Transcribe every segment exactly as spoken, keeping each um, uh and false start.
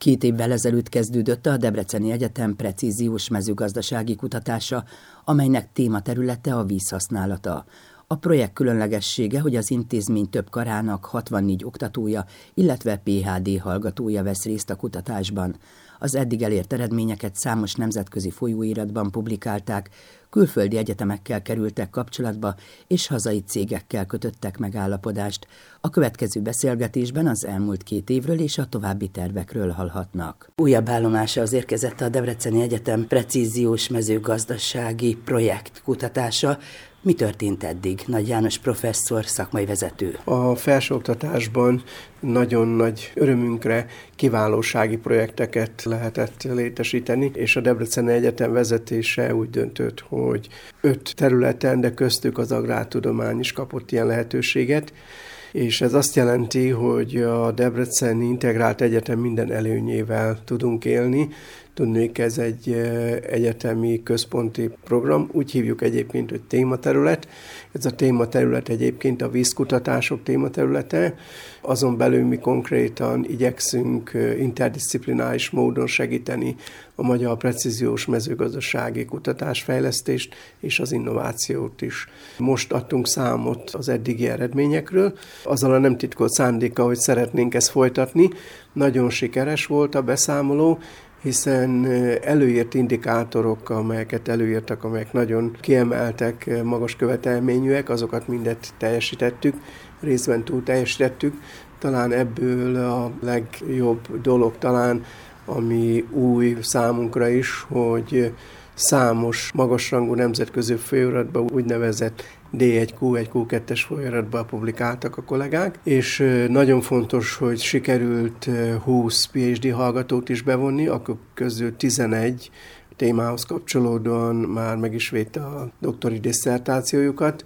Két évvel ezelőtt kezdődött a Debreceni Egyetem precíziós mezőgazdasági kutatása, amelynek tématerülete a vízhasználata. A projekt különlegessége, hogy az intézmény több karának hatvannégy oktatója, illetve pé há dé hallgatója vesz részt a kutatásban. Az eddig elért eredményeket számos nemzetközi folyóiratban publikálták, külföldi egyetemekkel kerültek kapcsolatba, és hazai cégekkel kötöttek megállapodást. A következő beszélgetésben az elmúlt két évről és a további tervekről hallhatnak. Újabb állomása az érkezett a Debreceni Egyetem precíziós mezőgazdasági projekt kutatása. Mi történt eddig? Nagy János professzor, szakmai vezető. A felsőoktatásban nagyon nagy örömünkre kiválósági projekteket lehetett létesíteni, és a Debreceni Egyetem vezetése úgy döntött, hogy öt területen, de köztük az agrártudomány is kapott ilyen lehetőséget, és ez azt jelenti, hogy a Debreceni Integrált Egyetem minden előnyével tudunk élni. Tudnék, ez egy egyetemi központi program, úgy hívjuk egyébként, hogy tématerület. Ez a tématerület egyébként a vízkutatások tématerülete. Azon belül mi konkrétan igyekszünk interdisziplináris módon segíteni a magyar precíziós mezőgazdasági kutatásfejlesztést és az innovációt is. Most adtunk számot az eddigi eredményekről, azzal a nem titkolt szándéka, hogy szeretnénk ezt folytatni. Nagyon sikeres volt a beszámoló, hiszen előírt indikátorok, amelyeket előírtak, amelyek nagyon kiemeltek, magas követelményűek, azokat mindet teljesítettük, részben túl teljesítettük. Talán ebből a legjobb dolog talán, ami új számunkra is, hogy számos magasrangú nemzetközi folyóiratban, úgynevezett dé egy kú egy kú kettes folyóiratban publikáltak a kollégák, és nagyon fontos, hogy sikerült húsz pé há dé hallgatót is bevonni, akkor közül tizenegy témához kapcsolódóan már meg is védte a doktori disszertációjukat,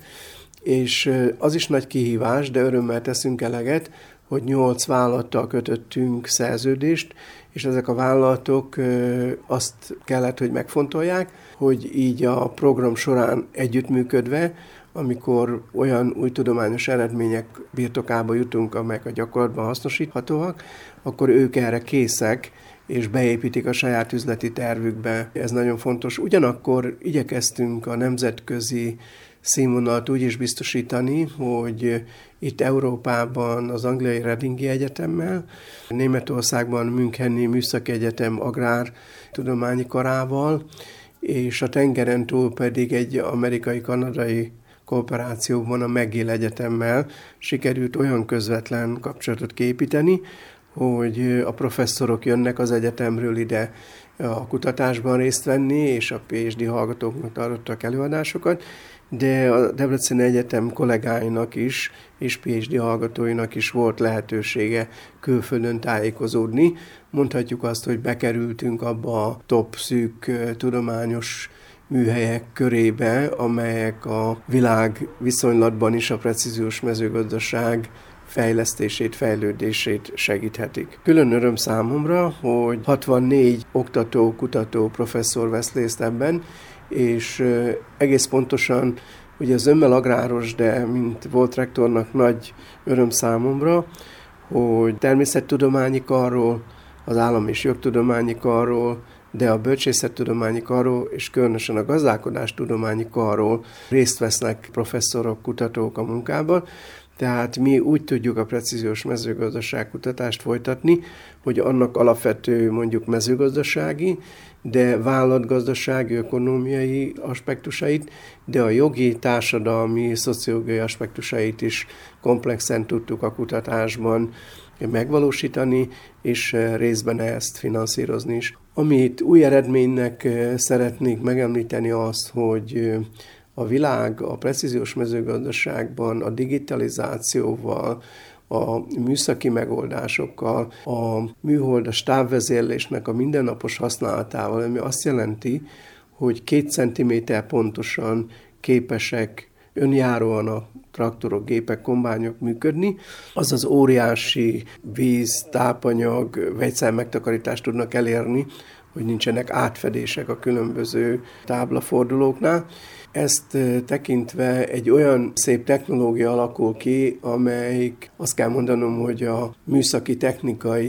és az is nagy kihívás, de örömmel teszünk eleget, hogy nyolc vállalattal kötöttünk szerződést, és ezek a vállalatok azt kellett, hogy megfontolják, hogy így a program során együttműködve, amikor olyan új tudományos eredmények birtokába jutunk, amelyek a gyakorlatban hasznosíthatóak, akkor ők erre készek, és beépítik a saját üzleti tervükbe. Ez nagyon fontos. Ugyanakkor igyekeztünk a nemzetközi színvonalat úgy is biztosítani, hogy itt Európában az angliai Readingi Egyetemmel, Németországban Müncheni Műszaki Egyetem agrártudományi karával, és a tengeren túl pedig egy amerikai-kanadai kooperációban a McGill Egyetemmel sikerült olyan közvetlen kapcsolatot kiépíteni, hogy a professzorok jönnek az egyetemről ide a kutatásban részt venni, és a pé há dé hallgatóknak tartottak előadásokat, de a Debreceni Egyetem kollégáinak is, és pé há dé hallgatóinak is volt lehetősége külföldön tájékozódni. Mondhatjuk azt, hogy bekerültünk abba a top szűk tudományos műhelyek körébe, amelyek a világ viszonylatban is a precíziós mezőgazdaság fejlesztését, fejlődését segíthetik. Külön öröm számomra, hogy hatvannégy oktató, kutató, professzor vesz részt ebben, és egész pontosan, ugye az Zömmel agráros, de mint volt rektornak nagy öröm számomra, hogy természettudományi karról, az állam és jogtudományi karról, de a bölcsészettudományi karról és különösen a gazdálkodástudományi karról részt vesznek professzorok, kutatók a munkában. Tehát mi úgy tudjuk a precíziós mezőgazdaságkutatást folytatni, hogy annak alapvető mondjuk mezőgazdasági, de vállalatgazdasági, ökonómiai aspektusait, de a jogi, társadalmi, szociológiai aspektusait is komplexen tudtuk a kutatásban megvalósítani, és részben ezt finanszírozni is. Amit új eredménynek szeretnék megemlíteni azt, hogy a világ a precíziós mezőgazdaságban a digitalizációval, a műszaki megoldásokkal, a műholdas távvezérlésnek a mindennapos használatával, ami azt jelenti, hogy két centiméter pontosan képesek önjáróan a traktorok, gépek, kombányok működni, azaz óriási víz, tápanyag, vegyszer megtakarítást tudnak elérni, hogy nincsenek átfedések a különböző táblafordulóknál. Ezt tekintve egy olyan szép technológia alakul ki, amelyik azt kell mondanom, hogy a műszaki technikai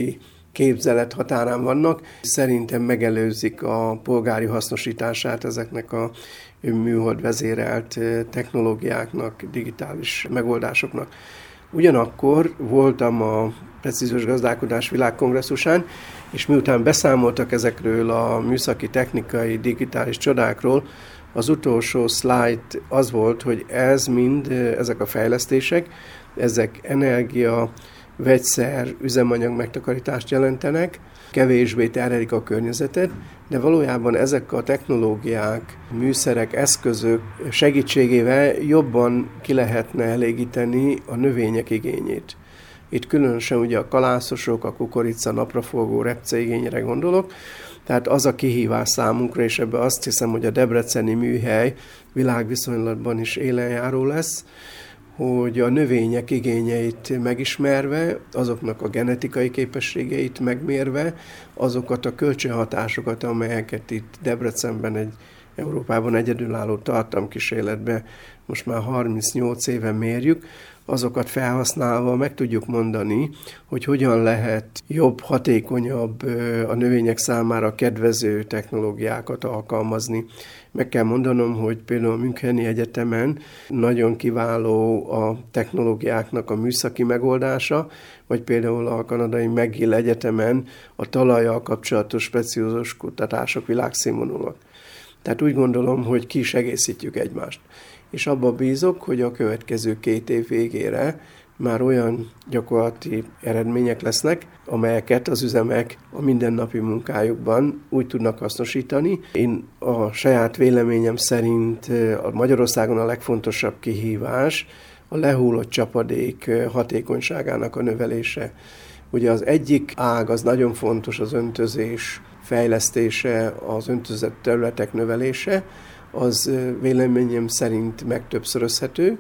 képzelet határán vannak. Szerintem megelőzik a polgári hasznosítását ezeknek a műhold vezérelt technológiáknak, digitális megoldásoknak. Ugyanakkor voltam a precíziós gazdálkodás világkongresszusán, és miután beszámoltak ezekről a műszaki, technikai, digitális csodákról, az utolsó szlájd az volt, hogy ez mind, ezek a fejlesztések, ezek energia, vegyszer, üzemanyag megtakarítást jelentenek, kevésbé terhelik a környezetet, de valójában ezek a technológiák, műszerek, eszközök segítségével jobban ki lehetne elégíteni a növények igényét. Itt különösen ugye a kalászosok, a kukorica, napraforgó, repce igényre gondolok, tehát az a kihívás számunkra, és ebben azt hiszem, hogy a debreceni műhely világviszonylatban is élenjáró lesz, hogy a növények igényeit megismerve, azoknak a genetikai képességeit megmérve, azokat a kölcsönhatásokat, amelyeket itt Debrecenben egy Európában egyedülálló tartalomkísérletben most már harmincnyolc éve mérjük, azokat felhasználva meg tudjuk mondani, hogy hogyan lehet jobb, hatékonyabb, a növények számára kedvező technológiákat alkalmazni. Meg kell mondanom, hogy például a Müncheni Egyetemen nagyon kiváló a technológiáknak a műszaki megoldása, vagy például a kanadai McGill Egyetemen a talajjal kapcsolatos preciózus kutatások világszínvonalúak. Tehát úgy gondolom, hogy ki is egészítjük egymást. És abba bízok, hogy a következő két év végére már olyan gyakorlati eredmények lesznek, amelyeket az üzemek a mindennapi munkájukban úgy tudnak hasznosítani. Én a saját véleményem szerint a Magyarországon a legfontosabb kihívás a lehullott csapadék hatékonyságának a növelése. Ugye az egyik ág az nagyon fontos, az öntözés fejlesztése, az öntözött területek növelése, az véleményem szerint megtöbbszörözhető,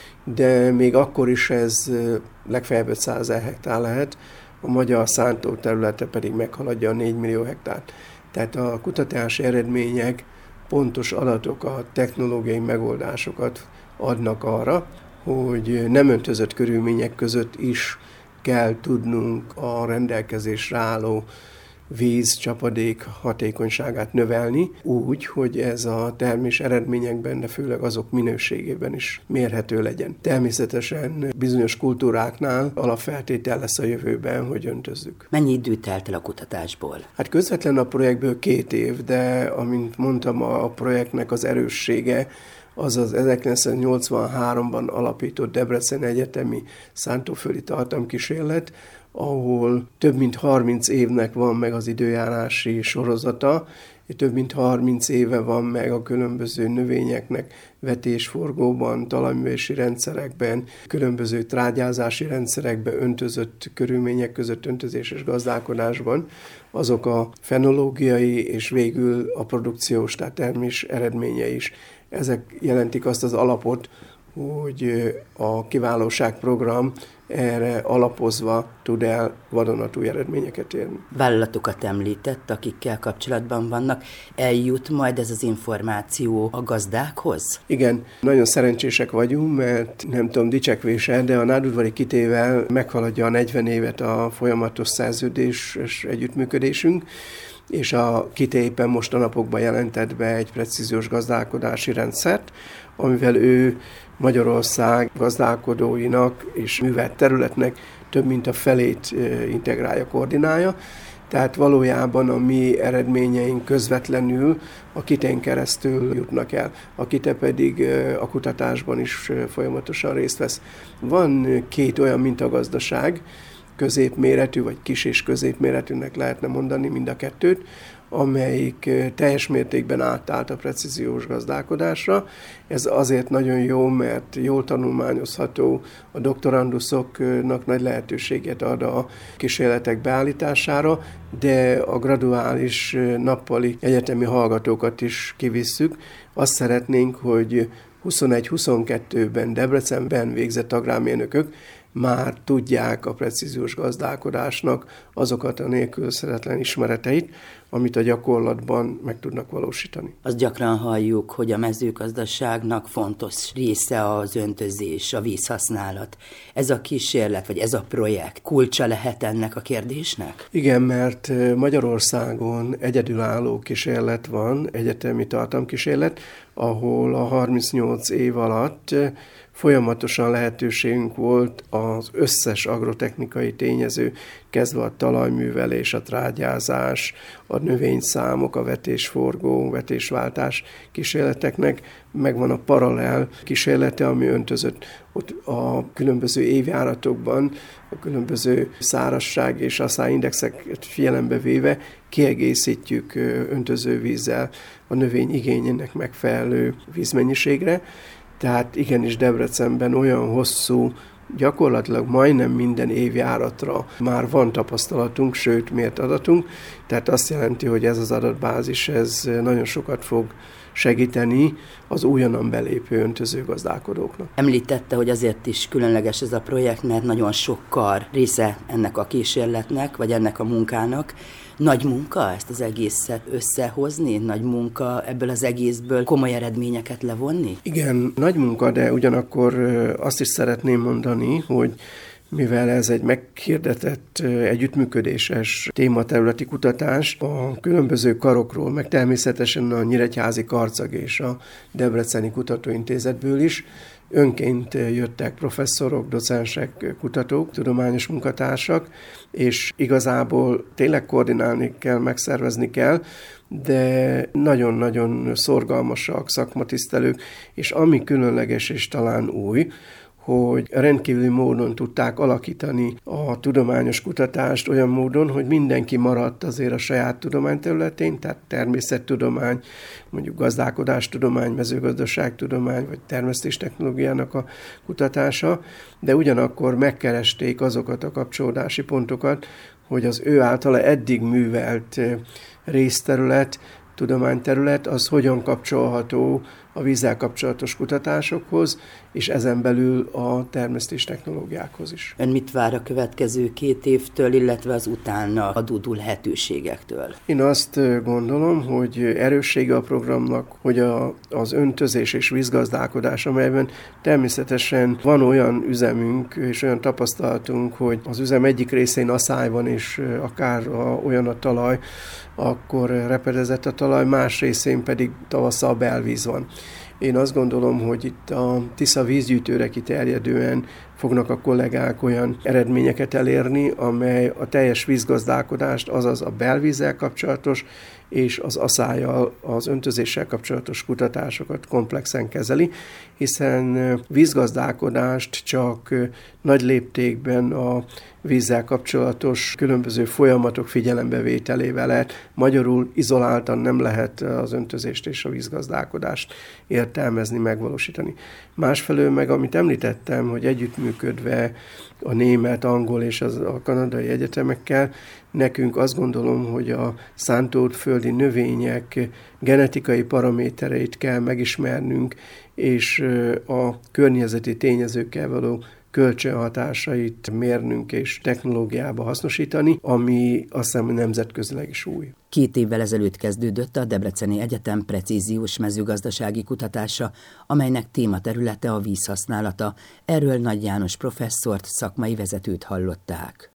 de még akkor is ez legfeljebb ötszázezer hektár lehet, a magyar szántóterülete pedig meghaladja a négy millió hektárt. Tehát a kutatási eredmények pontos adatokat, technológiai megoldásokat adnak arra, hogy nem öntözött körülmények között is kell tudnunk a rendelkezésre álló víz, csapadék hatékonyságát növelni, úgy, hogy ez a termés eredményekben, de főleg azok minőségében is mérhető legyen. Természetesen bizonyos kultúráknál alapfeltétel lesz a jövőben, hogy öntözzük. Mennyi idő telt el a kutatásból? Hát közvetlen a projektből két év, de amint mondtam, a projektnek az erőssége az az ezerkilencszáznyolcvanháromban alapított Debreceni Egyetemi Szántóföldi Tartalomkísérlet, ahol több mint harminc évnek van meg az időjárási sorozata, több mint harminc éve van meg a különböző növényeknek vetésforgóban, talajművelési rendszerekben, különböző trágyázási rendszerekben, öntözött körülmények között öntözéses gazdálkodásban, azok a fenológiai és végül a produkciós, tehát termés eredménye is. Ezek jelentik azt az alapot, hogy a kiválóságprogram erre alapozva tud el vadonatúj eredményeket érni. Vállalatokat említett, akikkel kapcsolatban vannak. Eljut majd ez az információ a gazdákhoz? Igen, nagyon szerencsések vagyunk, mert nem tudom dicsekvése, de a Nádudvari Kitével meghaladja a negyven évet a folyamatos szerződés és együttműködésünk, és a Kité éppen most a napokban jelentett be egy precíziós gazdálkodási rendszert, amivel ő Magyarország gazdálkodóinak és művelt területnek több mint a felét integrálja, koordinálja. Tehát valójában a mi eredményeink közvetlenül a Kitén keresztül jutnak el. A Kite pedig a kutatásban is folyamatosan részt vesz. Van két olyan mintagazdaság, középméretű vagy kis és középméretűnek lehetne mondani mind a kettőt, amelyik teljes mértékben átállt a precíziós gazdálkodásra. Ez azért nagyon jó, mert jól tanulmányozható, a doktoranduszoknak nagy lehetőséget ad a kísérletek beállítására, de a graduális nappali egyetemi hallgatókat is kivisszük. Azt szeretnénk, hogy huszonegy-huszonkettőben Debrecenben végzett agrármérnökök már tudják a precíziós gazdálkodásnak azokat a nélkülözhetetlen ismereteit, amit a gyakorlatban meg tudnak valósítani. Azt gyakran halljuk, hogy a mezőgazdaságnak fontos része az öntözés, a vízhasználat. Ez a kísérlet, vagy ez a projekt kulcsa lehet ennek a kérdésnek? Igen, mert Magyarországon egyedülálló kísérlet van, egyetemi tartamkísérlet, ahol a harmincnyolc év alatt folyamatosan lehetőségünk volt az összes agrotechnikai tényező, kezdve a talajművelés, a trágyázás, a növényszámok, a vetésforgó, vetésváltás kísérleteknek, megvan a paralel kísérlete, ami öntözött ott a különböző évjáratokban, a különböző szárazság és asszályindexeket figyelembe véve kiegészítjük öntözővízzel a növény igényének megfelelő vízmennyiségre. Tehát igenis Debrecenben olyan hosszú, gyakorlatilag majdnem minden évjáratra már van tapasztalatunk, sőt mért adatunk, tehát azt jelenti, hogy ez az adatbázis ez nagyon sokat fog segíteni az újonnan belépő öntözőgazdálkodóknak. Említette, hogy azért is különleges ez a projekt, mert nagyon sok kar része ennek a kísérletnek, vagy ennek a munkának. Nagy munka ezt az egészet összehozni? Nagy munka ebből az egészből komoly eredményeket levonni? Igen, nagy munka, de ugyanakkor azt is szeretném mondani, hogy mivel ez egy meghirdetett együttműködéses tématerületi kutatás, a különböző karokról, meg természetesen a Nyíregyházi Karcag és a Debreceni Kutatóintézetből is önként jöttek professzorok, docensek, kutatók, tudományos munkatársak, és igazából tényleg koordinálni kell, megszervezni kell, de nagyon-nagyon szorgalmasak, szakmatisztelők, és ami különleges és talán új, hogy rendkívüli módon tudták alakítani a tudományos kutatást olyan módon, hogy mindenki maradt azért a saját tudományterületén, tehát természettudomány, mondjuk gazdálkodástudomány, mezőgazdaságtudomány, vagy termesztéstechnológiának a kutatása, de ugyanakkor megkeresték azokat a kapcsolódási pontokat, hogy az ő általa eddig művelt részterület, tudományterület, az hogyan kapcsolható a vízzel kapcsolatos kutatásokhoz, és ezen belül a termesztés technológiákhoz is. Ön mit vár a következő két évtől, illetve az utána adódó lehetőségektől? Én azt gondolom, hogy erőssége a programnak, hogy a, az öntözés és vízgazdálkodás, amelyben természetesen van olyan üzemünk és olyan tapasztalatunk, hogy az üzem egyik részén asszály van, és akár a, olyan a talaj, akkor repedezett a talaj, más részén pedig tavasszal belvíz van. Én azt gondolom, hogy itt a Tisza vízgyűjtőre kiterjedően fognak a kollégák olyan eredményeket elérni, amely a teljes vízgazdálkodást, azaz a belvízzel kapcsolatos és az asszállyal, az öntözéssel kapcsolatos kutatásokat komplexen kezeli, hiszen vízgazdálkodást csak nagy léptékben a vízzel kapcsolatos különböző folyamatok figyelembevételével lehet. Magyarul izoláltan nem lehet az öntözést és a vízgazdálkodást értelmezni, megvalósítani. Másfelől meg, amit említettem, hogy együttműködve a német, angol és az, a kanadai egyetemekkel, nekünk azt gondolom, hogy a szántóföldi növények genetikai paramétereit kell megismernünk, és a környezeti tényezőkkel való kölcsönhatásait mérnünk és technológiába hasznosítani, ami azt hiszem nemzetközileg is új. Két évvel ezelőtt kezdődött a Debreceni Egyetem precíziós mezőgazdasági kutatása, amelynek tématerülete a vízhasználata. Erről Nagy János professzort, szakmai vezetőt hallották.